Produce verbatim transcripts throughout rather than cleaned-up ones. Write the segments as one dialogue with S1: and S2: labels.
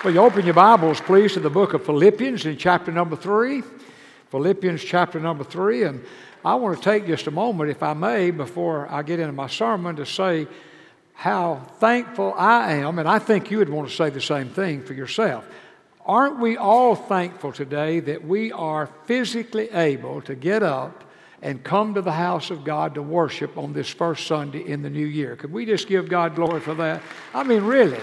S1: Well, you open your Bibles, please, to the book of Philippians in chapter number three. Philippians chapter number three. And I want to take just a moment, if I may, before I get into my sermon, to say how thankful I am, and I think you would want to say the same thing for yourself. Aren't we all thankful today that we are physically able to get up and come to the house of God to worship on this first Sunday in the new year? Could we just give God glory for that? I mean, really.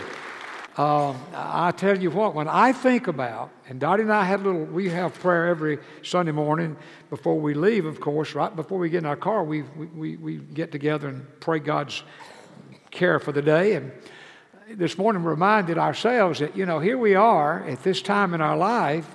S1: Uh, I tell you what, when I think about, and Dottie and I had a little, we have prayer every Sunday morning before we leave, of course, right before we get in our car, we, we, we get together and pray God's care for the day. And this morning reminded ourselves that, you know, here we are at this time in our life,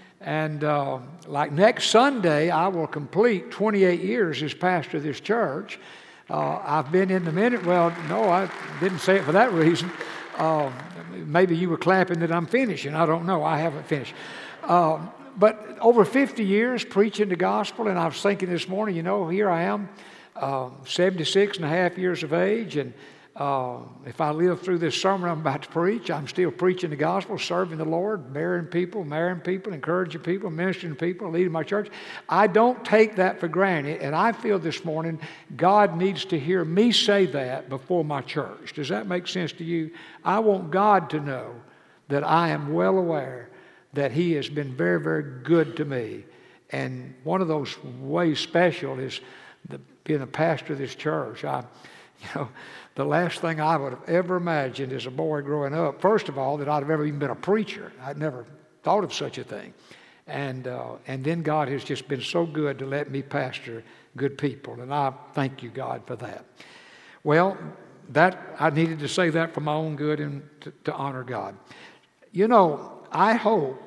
S1: and uh, like next Sunday, I will complete twenty-eight years as pastor of this church. Uh, I've been in the minute, well, no, I didn't say it for that reason. Uh, maybe you were clapping that I'm finishing. I don't know. I haven't finished. Uh, but over fifty years preaching the gospel, and I was thinking this morning, you know, here I am, uh, seventy-six and a half years of age, and uh, if I live through this sermon I'm about to preach, I'm still preaching the gospel, serving the Lord, marrying people, marrying people, encouraging people, ministering to people, leading my church. I don't take that for granted, and I feel this morning God needs to hear me say that before my church. Does that make sense to you? I want God to know that I am well aware that He has been very, very good to me. And one of those ways special is the, being a pastor of this church. I, you know, the last thing I would have ever imagined as a boy growing up, first of all, that I'd have ever even been a preacher. I'd never thought of such a thing. And uh, and then God has just been so good to let me pastor good people. And I thank you, God, for that. Well, that I needed to say that for my own good and to, to honor God. You know, I hope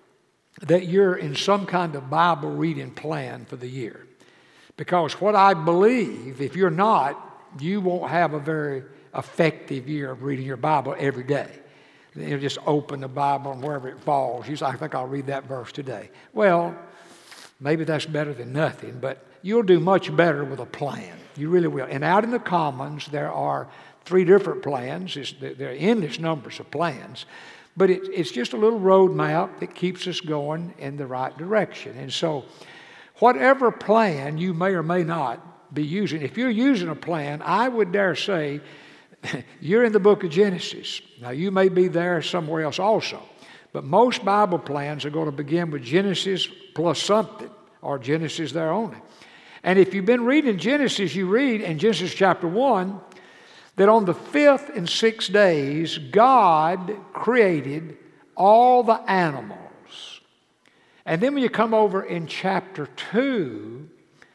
S1: that you're in some kind of Bible reading plan for the year. Because what I believe, if you're not, you won't have a very effective year of reading your Bible every day. You just open the Bible and wherever it falls, you say, I think I'll read that verse today. Well, maybe that's better than nothing, but you'll do much better with a plan. You really will. And out in the Commons, there are three different plans. It's, there are endless numbers of plans. But it, it's just a little road map that keeps us going in the right direction. And so whatever plan you may or may not be using, if you're using a plan, I would dare say you're in the book of Genesis. Now, you may be there somewhere else also, but most Bible plans are going to begin with Genesis plus something, or Genesis there only. And if you've been reading Genesis, you read in Genesis chapter one that on the fifth and sixth days, God created all the animals. And then when you come over in chapter two,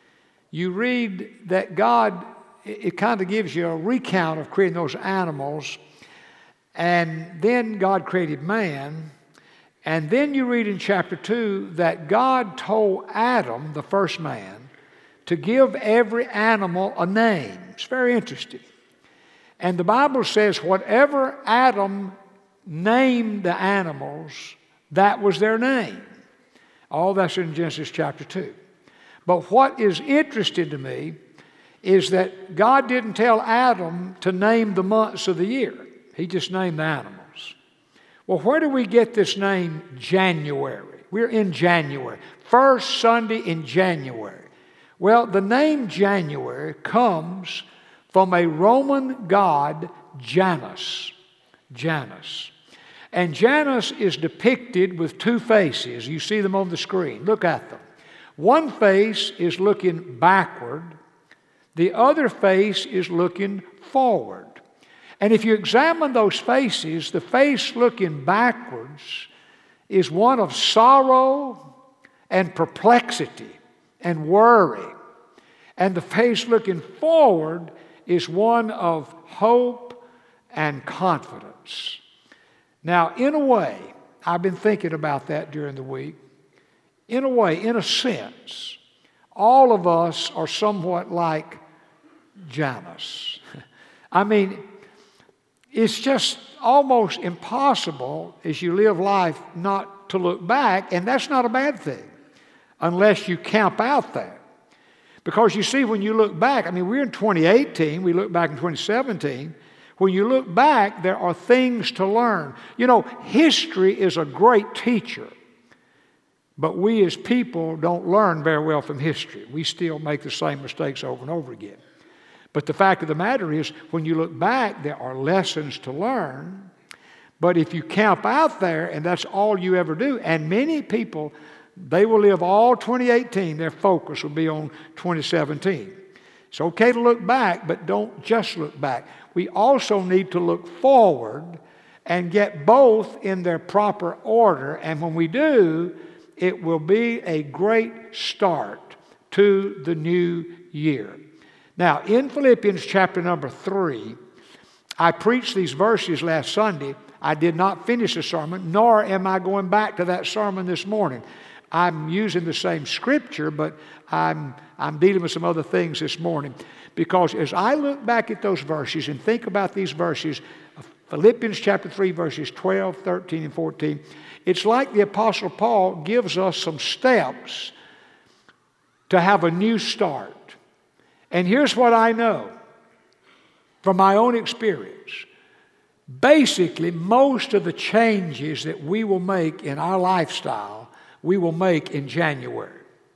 S1: you read that God, it kind of gives you a recount of creating those animals. And then God created man. And then you read in chapter two that God told Adam, the first man, to give every animal a name. It's very interesting. And the Bible says whatever Adam named the animals, that was their name. All that's in Genesis chapter two. But what is interesting to me is that God didn't tell Adam to name the months of the year. He just named the animals. Well, where do we get this name January? We're in January. First Sunday in January. Well, the name January comes from a Roman god, Janus. Janus. And Janus is depicted with two faces. You see them on the screen. Look at them. One face is looking backward. The other face is looking forward. And if you examine those faces, the face looking backwards is one of sorrow and perplexity and worry. And the face looking forward is one of hope and confidence. Now, in a way, I've been thinking about that during the week. In a way, in a sense, all of us are somewhat like Janus. I mean, it's just almost impossible as you live life not to look back, and that's not a bad thing unless you camp out there. Because you see, when you look back, I mean, we're in twenty eighteen, we look back in twenty seventeen, When you look back, there are things to learn. You know, history is a great teacher, but we as people don't learn very well from history. We still make the same mistakes over and over again. But the fact of the matter is, when you look back, there are lessons to learn. But if you camp out there and that's all you ever do, and many people, they will live all twenty eighteen, their focus will be on twenty seventeen. It's okay to look back, but don't just look back. We also need to look forward and get both in their proper order. And when we do, it will be a great start to the new year. Now, in Philippians chapter number three, I preached these verses last Sunday. I did not finish the sermon, nor am I going back to that sermon this morning. I'm using the same scripture, but I'm, I'm dealing with some other things this morning. Because as I look back at those verses and think about these verses, Philippians chapter three, verses twelve, thirteen, and fourteen, it's like the Apostle Paul gives us some steps to have a new start. And here's what I know from my own experience. Basically, most of the changes that we will make in our lifestyle, we will make in January.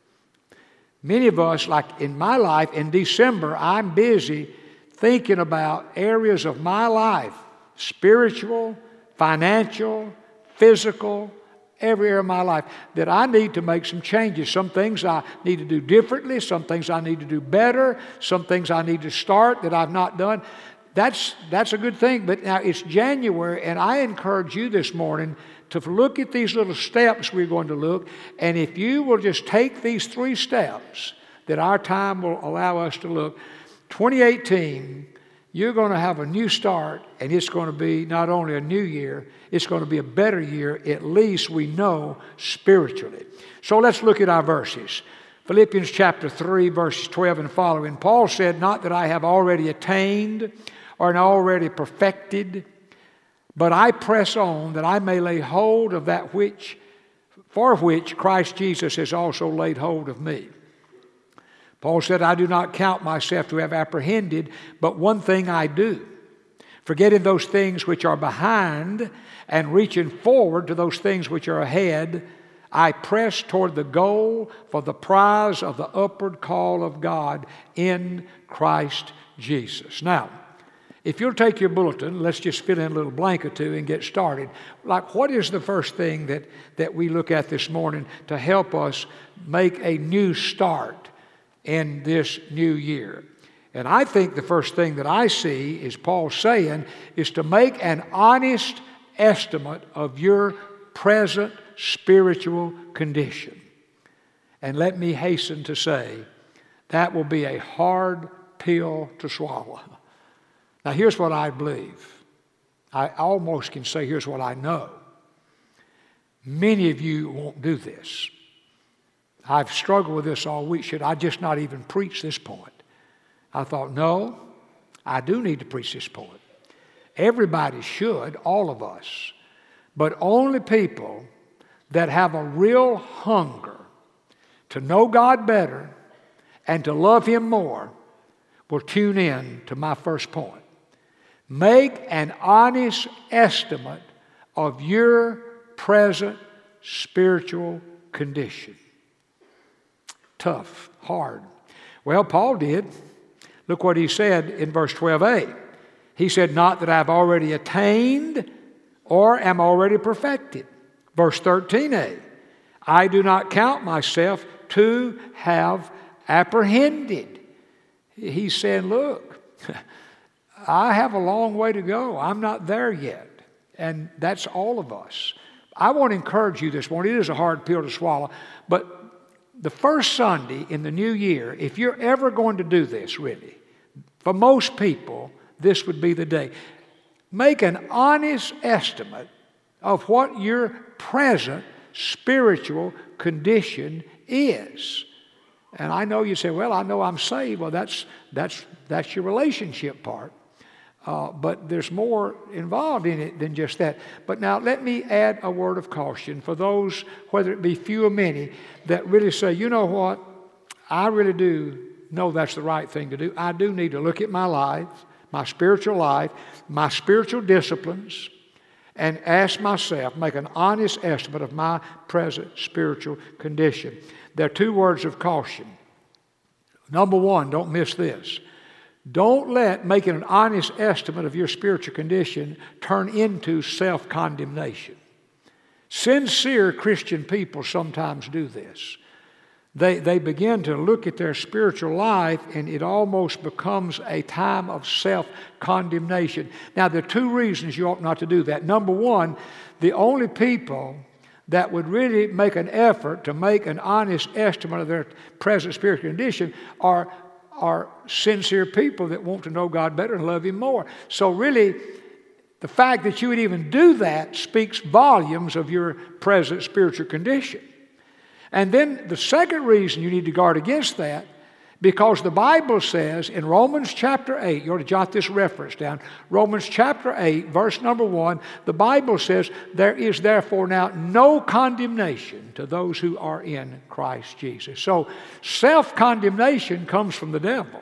S1: Many of us, like in my life, in December, I'm busy thinking about areas of my life, spiritual, financial, physical, every area of my life, that I need to make some changes. Some things I need to do differently. Some things I need to do better. Some things I need to start that I've not done. That's, that's a good thing. But now it's January, and I encourage you this morning to look at these little steps we're going to look. And if you will just take these three steps that our time will allow us to look, twenty eighteen, you're going to have a new start, and it's going to be not only a new year, it's going to be a better year, at least we know spiritually. So let's look at our verses. Philippians chapter three, verses twelve and following. Paul said, "Not that I have already attained or already perfected, but I press on that I may lay hold of that which, for which Christ Jesus has also laid hold of me." Paul said, "I do not count myself to have apprehended, but one thing I do, forgetting those things which are behind and reaching forward to those things which are ahead, I press toward the goal for the prize of the upward call of God in Christ Jesus." Now, if you'll take your bulletin, let's just fill in a little blank or two and get started. Like, what is the first thing that, that we look at this morning to help us make a new start in this new year? And I think the first thing that I see is Paul saying is to make an honest estimate of your present spiritual condition. And let me hasten to say, that will be a hard pill to swallow. Now, here's what I believe. I almost can say, here's what I know. Many of you won't do this. I've struggled with this all week. Should I just not even preach this point? I thought, no, I do need to preach this point. Everybody should, all of us. But only people that have a real hunger to know God better and to love Him more will tune in to my first point. Make an honest estimate of your present spiritual condition. Tough, hard. Well, Paul did. Look what he said in verse twelve a. He said, "Not that I've already attained or am already perfected." Verse thirteen a. "I do not count myself to have apprehended." He's saying, look, I have a long way to go. I'm not there yet. And that's all of us. I want to encourage you this morning. It is a hard pill to swallow. But the first Sunday in the new year, if you're ever going to do this, really, for most people, this would be the day. Make an honest estimate of what your present spiritual condition is. And I know you say, well, I know I'm saved. Well, that's, that's, that's your relationship part. Uh, but there's more involved in it than just that. But now let me add a word of caution for those, whether it be few or many, that really say, you know what, I really do know that's the right thing to do. I do need to look at my life, my spiritual life, my spiritual disciplines, and ask myself, make an honest estimate of my present spiritual condition. There are two words of caution. Number one, don't miss this. Don't let making an honest estimate of your spiritual condition turn into self-condemnation. Sincere Christian people sometimes do this. They, they begin to look at their spiritual life, and it almost becomes a time of self-condemnation. Now, there are two reasons you ought not to do that. Number one, the only people that would really make an effort to make an honest estimate of their present spiritual condition are, are sincere people that want to know God better and love Him more. So really, the fact that you would even do that speaks volumes of your present spiritual condition. And then the second reason you need to guard against that, because the Bible says in Romans chapter eight, you ought to jot this reference down, Romans chapter eight, verse number one, the Bible says, there is therefore now no condemnation to those who are in Christ Jesus. So self-condemnation comes from the devil.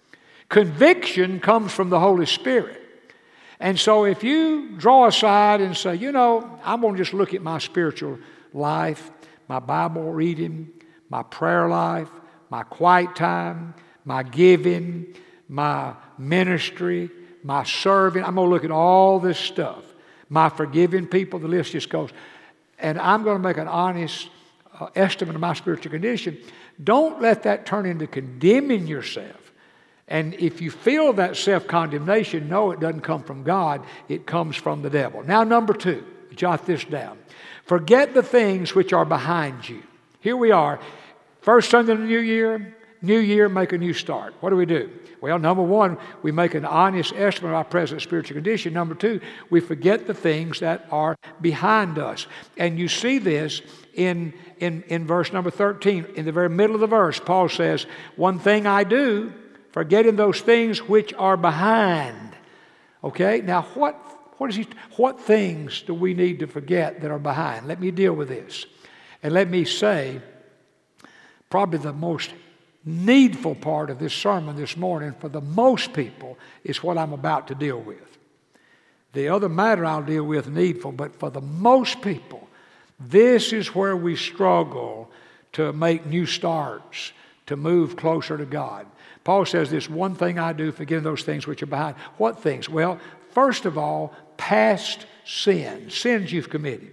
S1: Conviction comes from the Holy Spirit. And so if you draw aside and say, you know, I'm going to just look at my spiritual life, my Bible reading, my prayer life, my quiet time, my giving, my ministry, my serving. I'm going to look at all this stuff. My forgiving people, the list just goes. And I'm going to make an honest uh, estimate of my spiritual condition. Don't let that turn into condemning yourself. And if you feel that self-condemnation, no, it doesn't come from God. It comes from the devil. Now, number two, jot this down. Forget the things which are behind you. Here we are. First Sunday of the new year, new year, make a new start. What do we do? Well, number one, we make an honest estimate of our present spiritual condition. Number two, we forget the things that are behind us. And you see this in, in, in verse number thirteen. In the very middle of the verse, Paul says, one thing I do, forgetting those things which are behind. Okay? Now, what What, is he, what things do we need to forget that are behind? Let me deal with this. And let me say, probably the most needful part of this sermon this morning for the most people is what I'm about to deal with. The other matter I'll deal with needful, but for the most people, this is where we struggle to make new starts, to move closer to God. Paul says this, one thing I do, forgetting those things which are behind. What things? Well, first of all, past sins, sins you've committed.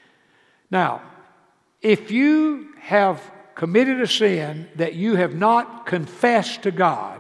S1: Now, if you have committed a sin that you have not confessed to God,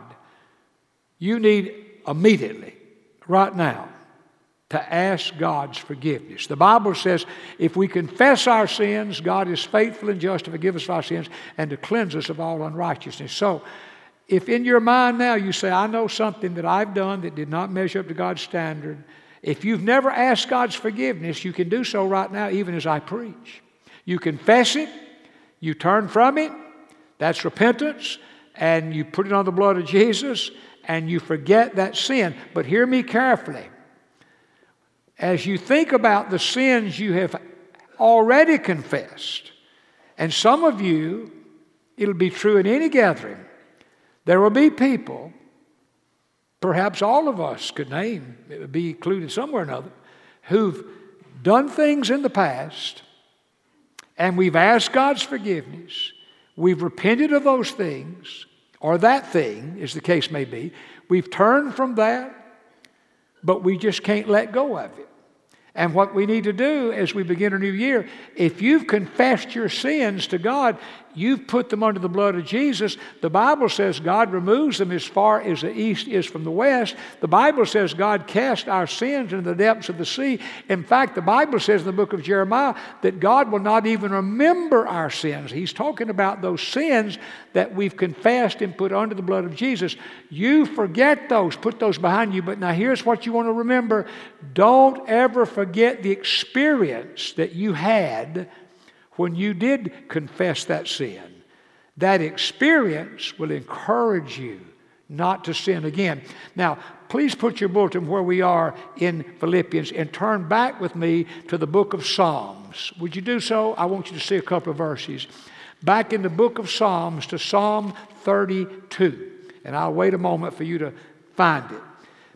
S1: you need immediately, right now, to ask God's forgiveness. The Bible says if we confess our sins, God is faithful and just to forgive us of our sins and to cleanse us of all unrighteousness. So, if in your mind now you say, I know something that I've done that did not measure up to God's standard, if you've never asked God's forgiveness, you can do so right now even as I preach. You confess it, you turn from it, that's repentance, and you put it on the blood of Jesus, and you forget that sin. But hear me carefully. As you think about the sins you have already confessed, and some of you, it'll be true in any gathering, there will be people, perhaps all of us could name, it would be included somewhere or another, who've done things in the past, and we've asked God's forgiveness, we've repented of those things, or that thing, as the case may be, we've turned from that, but we just can't let go of it. And what we need to do as we begin a new year, if you've confessed your sins to God, you've put them under the blood of Jesus. The Bible says God removes them as far as the east is from the west. The Bible says God cast our sins into the depths of the sea. In fact, the Bible says in the book of Jeremiah that God will not even remember our sins. He's talking about those sins that we've confessed and put under the blood of Jesus. You forget those, put those behind you. But now here's what you want to remember. Don't ever forget the experience that you had when you did confess that sin. That experience will encourage you not to sin again. Now, please put your bulletin where we are in Philippians and turn back with me to the book of Psalms. Would you do so? I want you to see a couple of verses. Back in the book of Psalms to Psalm thirty-two. And I'll wait a moment for you to find it.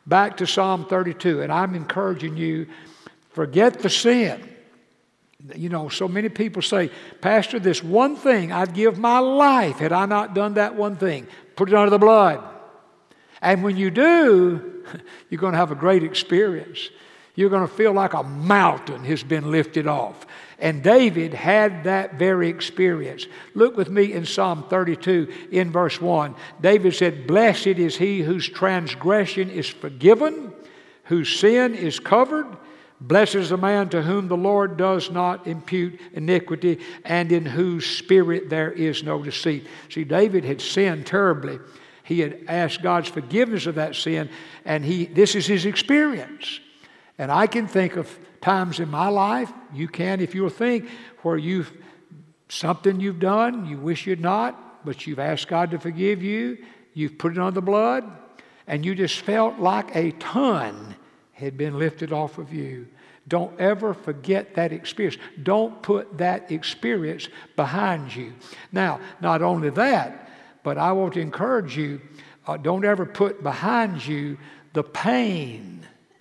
S1: back to Psalm thirty-two, and I'm encouraging you, forget the sin. You know, so many people say, Pastor, this one thing, I'd give my life had I not done that one thing. Put it under the blood. And when you do, you're going to have a great experience. You're going to feel like a mountain has been lifted off. And David had that very experience. Look with me in Psalm thirty-two in verse one. David said, Blessed is he whose transgression is forgiven, whose sin is covered. Blessed is the man to whom the Lord does not impute iniquity, and in whose spirit there is no deceit. See, David had sinned terribly. He had asked God's forgiveness of that sin, and he this is his experience. And I can think of times in my life, you can if you'll think, where you've something you've done, you wish you'd not, but you've asked God to forgive you, you've put it on the blood, and you just felt like a ton had been lifted off of you. Don't ever forget that experience. Don't put that experience behind you. Now, not only that, but I want to encourage you, uh, don't ever put behind you the pain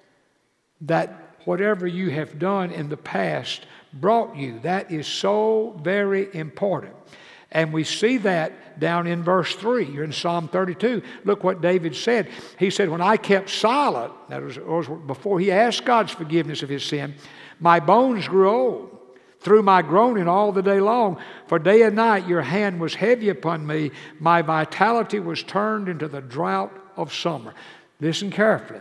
S1: that whatever you have done in the past brought you. That is so very important. And we see that down in verse three. You're in Psalm thirty-two. Look what David said. He said, when I kept silent, that was, was before he asked God's forgiveness of his sin, my bones grew old through my groaning all the day long. For day and night your hand was heavy upon me. My vitality was turned into the drought of summer. Listen carefully.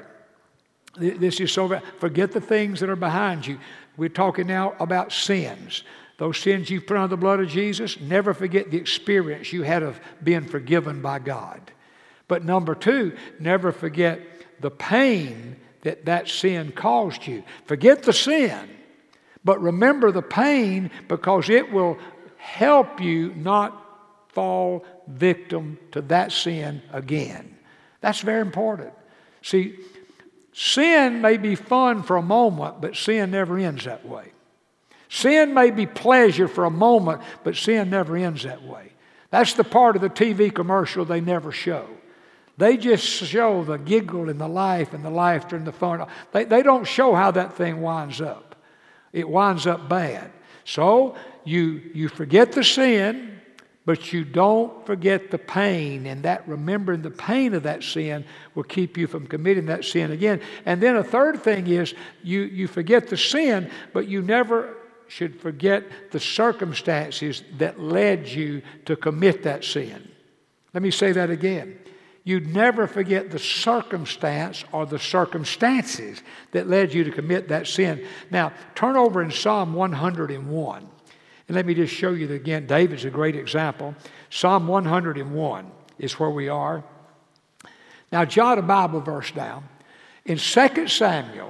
S1: This is so, forget the things that are behind you. We're talking now about sins. Those sins you've put under the blood of Jesus, never forget the experience you had of being forgiven by God. But number two, never forget the pain that that sin caused you. Forget the sin, but remember the pain, because it will help you not fall victim to that sin again. That's very important. See, sin may be fun for a moment, but sin never ends that way. Sin may be pleasure for a moment, but sin never ends that way. That's the part of the T V commercial they never show. They just show the giggle and the life and the laughter and the fun. They, they don't show how that thing winds up. It winds up bad. So you, you forget the sin, but you don't forget the pain, and that remembering the pain of that sin will keep you from committing that sin again. And then a third thing is you, you forget the sin, but you never should forget the circumstances that led you to commit that sin. Let me say that again. You never forget the circumstance or the circumstances that led you to commit that sin. Now, turn over in Psalm one hundred one. And let me just show you that again. David's a great example. Psalm one hundred one is where we are. Now, jot a Bible verse down. In Second Samuel,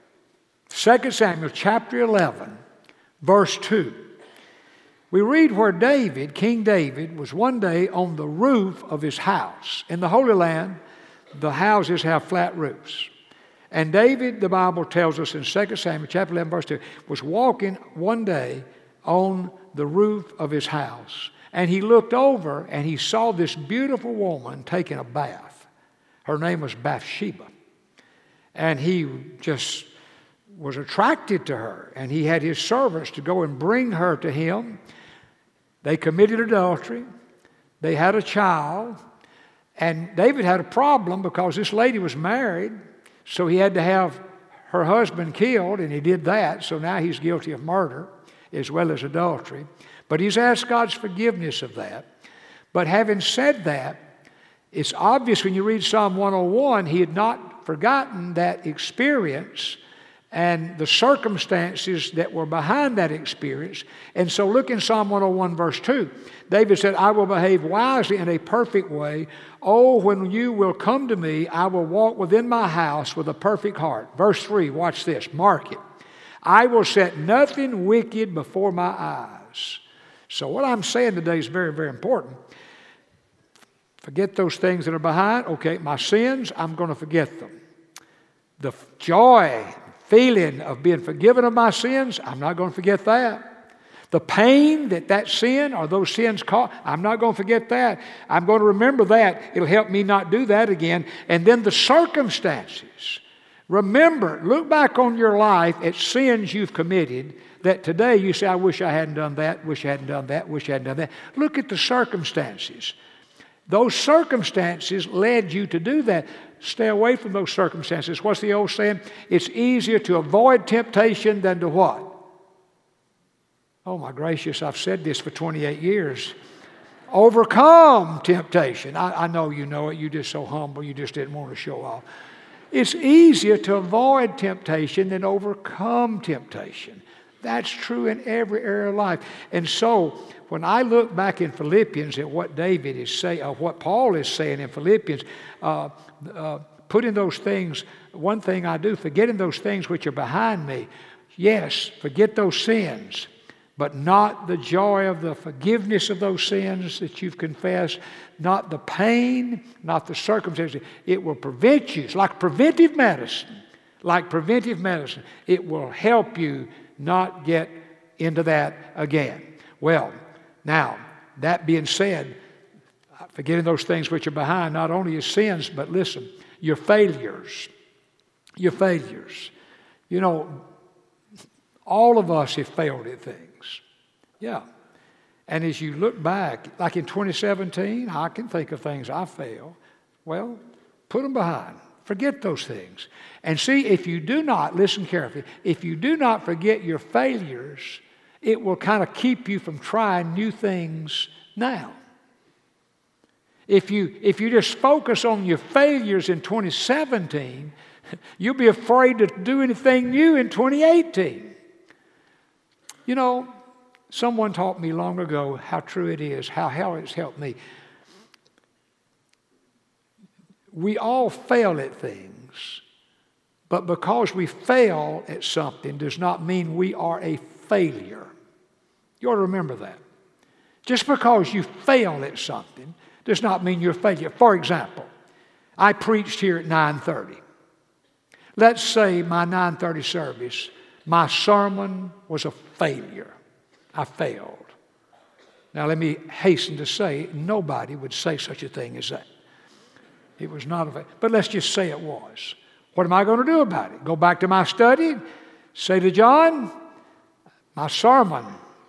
S1: Second Samuel chapter eleven, verse two, we read where David, King David, was one day on the roof of his house. In the Holy Land, the houses have flat roofs. And David, the Bible tells us in Second Samuel chapter eleven, verse two, was walking one day on the roof of his house. And he looked over and he saw this beautiful woman taking a bath. Her name was Bathsheba. And he just was attracted to her. And he had his servants to go and bring her to him. They committed adultery. They had a child. And David had a problem because this lady was married. So he had to have her husband killed, and he did that. So now he's guilty of murder as well as adultery. But he's asked God's forgiveness of that. But having said that, it's obvious when you read Psalm one oh one, he had not forgotten that experience and the circumstances that were behind that experience. And so look in Psalm one oh one, verse two. David said, I will behave wisely in a perfect way. Oh, when you will come to me, I will walk within my house with a perfect heart. Verse three, watch this, mark it. I will set nothing wicked before my eyes. So what I'm saying today is very, very important. Forget those things that are behind. Okay, my sins, I'm going to forget them. The joy, feeling of being forgiven of my sins, I'm not going to forget that. The pain that that sin or those sins cause, I'm not going to forget that. I'm going to remember that. It'll help me not do that again. And then the circumstances. Remember, look back on your life at sins you've committed that today you say, I wish I hadn't done that, wish I hadn't done that, wish I hadn't done that. Look at the circumstances. Those circumstances led you to do that. Stay away from those circumstances. What's the old saying? It's easier to avoid temptation than to what? Oh my gracious, I've said this for twenty-eight years. Overcome temptation. I, I know you know it. You're just so humble. You just didn't want to show off. It's easier to avoid temptation than overcome temptation. That's true in every area of life. And so, when I look back in Philippians at what David is saying, or what Paul is saying in Philippians, uh, uh, putting those things, one thing I do, forgetting those things which are behind me. Yes, forget those sins, but not the joy of the forgiveness of those sins that you've confessed, not the pain, not the circumstances. It will prevent you. It's like preventive medicine. Like preventive medicine. It will help you not get into that again. Well, now, that being said, forgetting those things which are behind, not only your sins, but listen, your failures. Your failures. You know, all of us have failed at things. Yeah. And as you look back, like in twenty seventeen, I can think of things I failed. Well, put them behind. Forget those things. And see, if you do not, listen carefully, if you do not forget your failures, it will kind of keep you from trying new things now. If you, if you just focus on your failures in twenty seventeen, you'll be afraid to do anything new in twenty eighteen. You know, someone taught me long ago how true it is, how, how it's helped me. We all fail at things, but because we fail at something does not mean we are a failure. You ought to remember that. Just because you fail at something does not mean you're a failure. For example, I preached here at nine thirty. Let's say my nine thirty service, my sermon was a failure. I failed. Now let me hasten to say, nobody would say such a thing as that. It was not a failure. But let's just say it was. What am I going to do about it? Go back to my study, say to John, my sermon,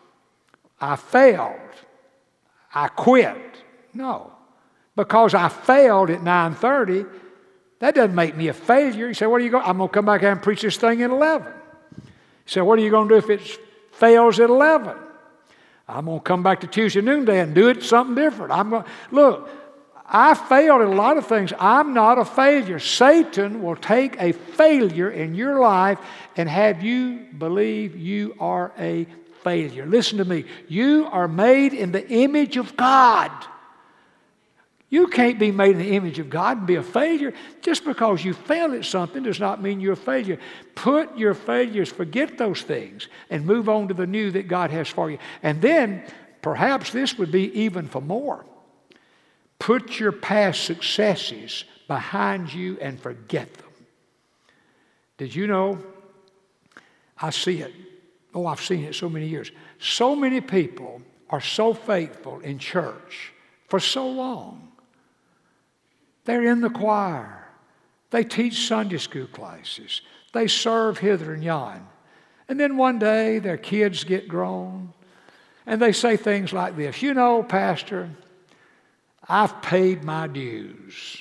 S1: I failed. I quit. No. Because I failed at nine thirty, that doesn't make me a failure. You say, what are you going? I'm going to come back and preach this thing at eleven. You say, what are you going to do if it fails at eleven? I'm going to come back to Tuesday noonday and do it something different. I'm going, look, I failed at a lot of things. I'm not a failure. Satan will take a failure in your life and have you believe you are a failure. Listen to me. You are made in the image of God. You can't be made in the image of God and be a failure. Just because you fail at something does not mean you're a failure. Put your failures, forget those things, and move on to the new that God has for you. And then, perhaps this would be even for more. Put your past successes behind you and forget them. Did you know? I see it. Oh, I've seen it so many years. So many people are so faithful in church for so long. They're in the choir. They teach Sunday school classes. They serve hither and yon. And then one day their kids get grown and they say things like this, you know, Pastor, I've paid my dues.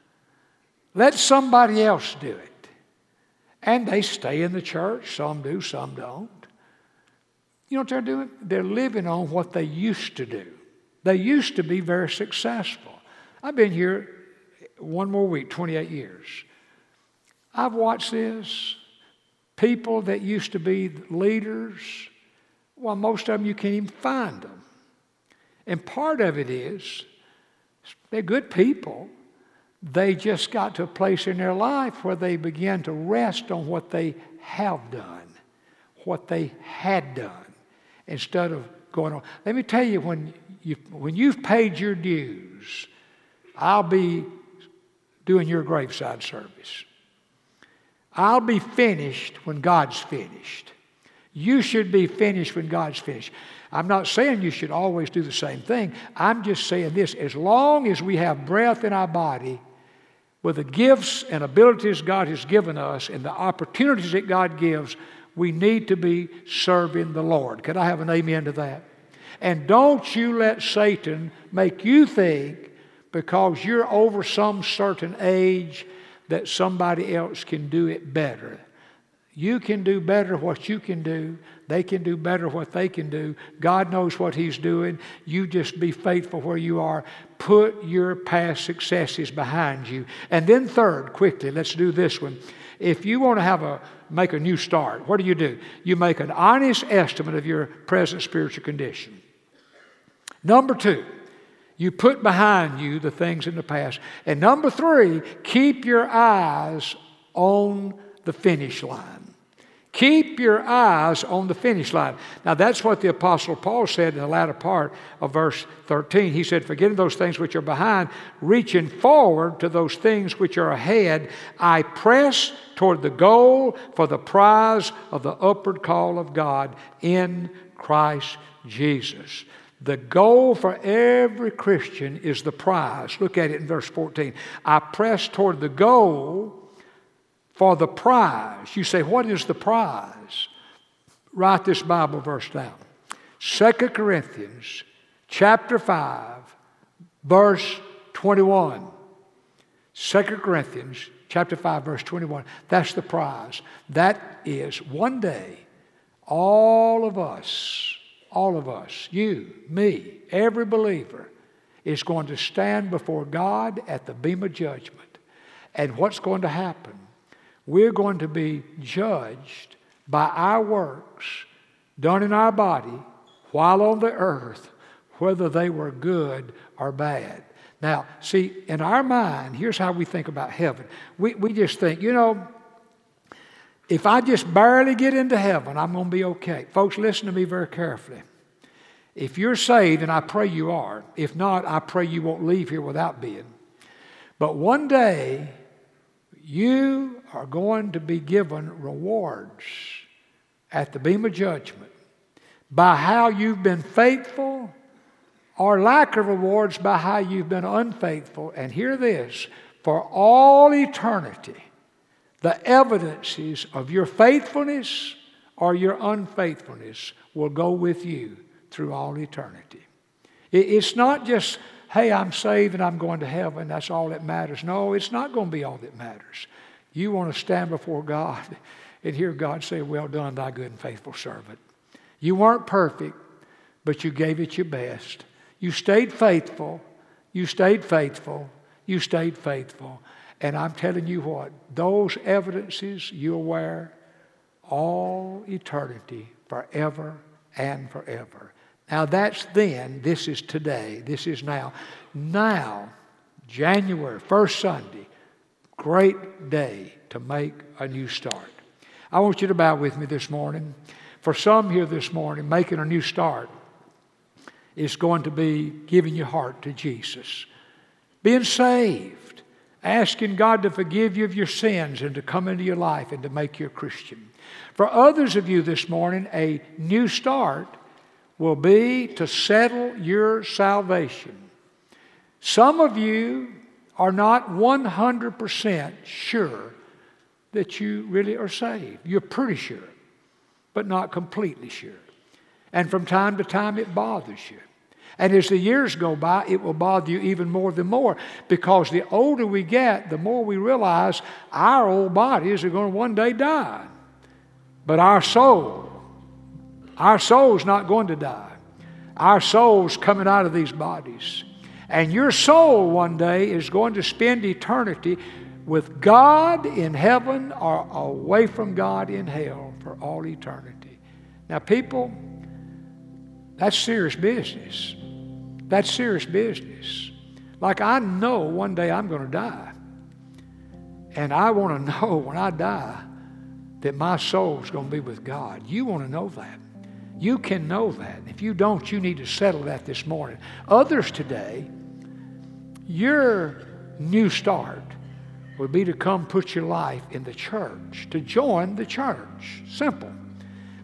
S1: Let somebody else do it. And they stay in the church. Some do, some don't. You know what they're doing? They're living on what they used to do. They used to be very successful. I've been here one more week, twenty-eight years. I've watched this. People that used to be leaders, well, most of them you can't even find them. And part of it is, they're good people. They just got to a place in their life where they began to rest on what they have done, what they had done, instead of going on. Let me tell you, when, you, when you've paid your dues, I'll be doing your graveside service. I'll be finished when God's finished. You should be finished when God's finished. I'm not saying you should always do the same thing. I'm just saying this. As long as we have breath in our body, with the gifts and abilities God has given us and the opportunities that God gives, we need to be serving the Lord. Could I have an amen to that? And don't you let Satan make you think because you're over some certain age that somebody else can do it better. You can do better what you can do. They can do better what they can do. God knows what He's doing. You just be faithful where you are. Put your past successes behind you. And then third, quickly, let's do this one. If you want to have a make a new start, what do you do? You make an honest estimate of your present spiritual condition. Number two, you put behind you the things in the past. And number three, keep your eyes on the finish line. Keep your eyes on the finish line. Now that's what the Apostle Paul said in the latter part of verse thirteen. He said, forgetting those things which are behind, reaching forward to those things which are ahead, I press toward the goal for the prize of the upward call of God in Christ Jesus. The goal for every Christian is the prize. Look at it in verse fourteen. I press toward the goal for the prize. You say, what is the prize? Write this Bible verse down. Second Corinthians chapter five, verse twenty-one. Second Corinthians chapter five, verse twenty-one. That's the prize. That is one day, all of us, all of us, you, me, every believer, is going to stand before God at the beam of judgment. And what's going to happen? We're going to be judged by our works done in our body while on the earth, whether they were good or bad. Now, see, in our mind, here's how we think about heaven. We, we just think, you know, if I just barely get into heaven, I'm going to be okay. Folks, listen to me very carefully. If you're saved, and I pray you are, if not, I pray you won't leave here without being. But one day, you are going to be given rewards at the beam of judgment by how you've been faithful, or lack of rewards by how you've been unfaithful. And hear this, for all eternity, the evidences of your faithfulness or your unfaithfulness will go with you through all eternity. It's not just, hey, I'm saved and I'm going to heaven, that's all that matters. No, it's not going to be all that matters. You want to stand before God and hear God say, well done, thy good and faithful servant. You weren't perfect, but you gave it your best. You stayed faithful. You stayed faithful. You stayed faithful. And I'm telling you what, those evidences you'll wear all eternity, forever and forever. Now that's then, this is today, this is now. Now, January, first Sunday, great day to make a new start. I want you to bow with me this morning. For some here this morning, making a new start is going to be giving your heart to Jesus. Being saved, asking God to forgive you of your sins and to come into your life and to make you a Christian. For others of you this morning, a new start will be to settle your salvation. Some of you are not one hundred percent sure that you really are saved. You're pretty sure, but not completely sure. And from time to time it bothers you. And as the years go by, it will bother you even more than more, because the older we get, the more we realize our old bodies are going to one day die. But our soul, our soul's not going to die. Our soul's coming out of these bodies. And your soul one day is going to spend eternity with God in heaven or away from God in hell for all eternity. Now, people, that's serious business. That's serious business. Like, I know one day I'm going to die. And I want to know when I die that my soul's going to be with God. You want to know that. You can know that. If you don't, you need to settle that this morning. Others today, your new start would be to come put your life in the church, to join the church. Simple.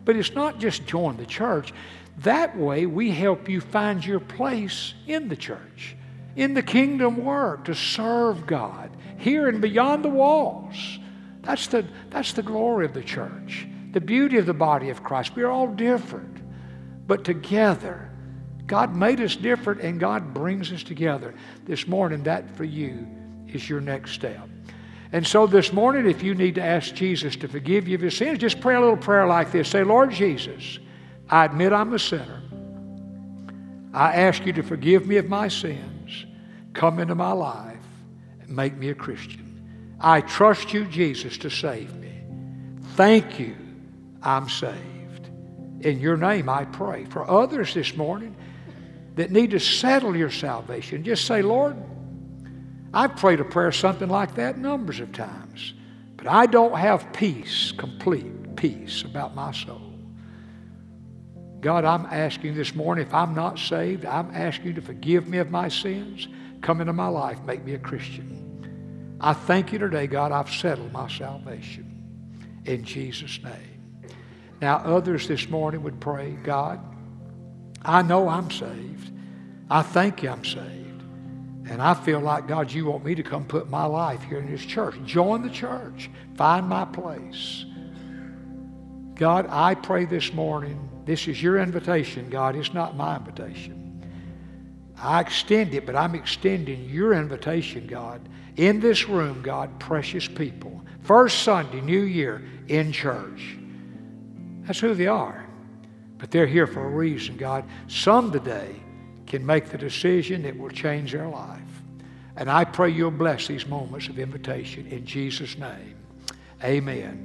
S1: But it's not just join the church. That way we help you find your place in the church, in the kingdom work, to serve God, here and beyond the walls. That's the, that's the glory of the church, the beauty of the body of Christ. We're all different, but together, God made us different and God brings us together. This morning, that for you is your next step. And so this morning, if you need to ask Jesus to forgive you of your sins, just pray a little prayer like this. Say, Lord Jesus, I admit I'm a sinner. I ask you to forgive me of my sins. Come into my life and make me a Christian. I trust you, Jesus, to save me. Thank you, I'm saved. In your name I pray. For others this morning that need to settle your salvation, just say, Lord, I've prayed a prayer something like that numbers of times, but I don't have peace, complete peace about my soul. God, I'm asking this morning, if I'm not saved, I'm asking you to forgive me of my sins. Come into my life, make me a Christian. I thank you today, God, I've settled my salvation. In Jesus' name. Now, others this morning would pray, God, I know I'm saved. I thank you I'm saved. And I feel like, God, you want me to come put my life here in this church. Join the church. Find my place. God, I pray this morning, this is your invitation, God. It's not my invitation. I extend it, but I'm extending your invitation, God, in this room, God, precious people. First Sunday, New Year, in church. That's who they are. But they're here for a reason, God. Some today can make the decision that will change their life. And I pray you'll bless these moments of invitation in Jesus' name. Amen.